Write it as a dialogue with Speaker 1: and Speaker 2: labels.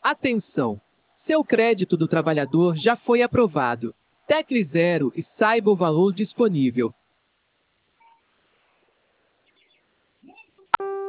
Speaker 1: Atenção! Seu crédito do trabalhador já foi aprovado. Tecle 0 e saiba o valor disponível.